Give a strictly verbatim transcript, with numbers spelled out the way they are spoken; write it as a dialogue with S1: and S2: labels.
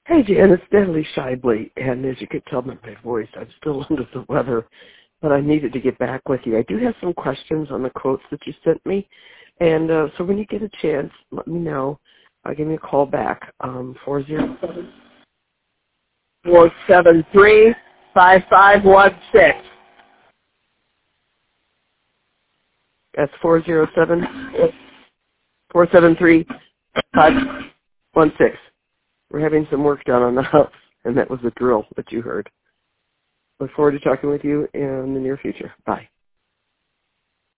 S1: Hey, Jan, it's Natalie Scheibele, and as you could tell by my voice, I'm still under the weather, but I needed to get back with you. I do have some questions on the quotes that you sent me, and uh, so when you get a chance, let me know. Uh, give me a call back, um, four zero seven, four seven three, five five one six. That's four zero seven, four seven three, five one six. We're having some work done on the house, and that was the drill that you heard. Look forward to talking with you in the near future. Bye.